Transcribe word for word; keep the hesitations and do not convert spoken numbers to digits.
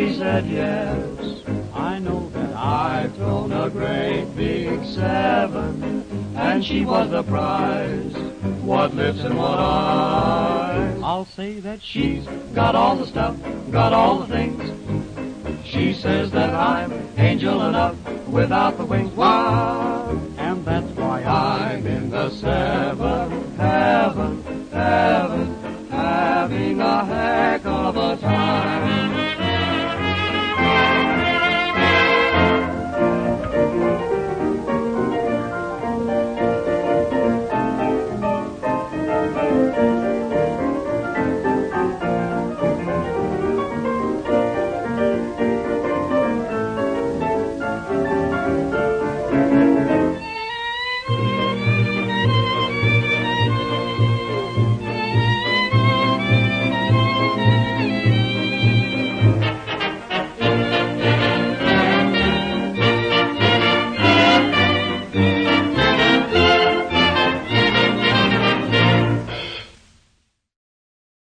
she said yes. I know that I've thrown a great big seven, and she was the prize. What lips and what eyes. I'll say that she's got all the stuff, got all the things. She says that I'm angel enough without the wings. Why? And that's why I'm in the seventh heaven, heaven, having a heck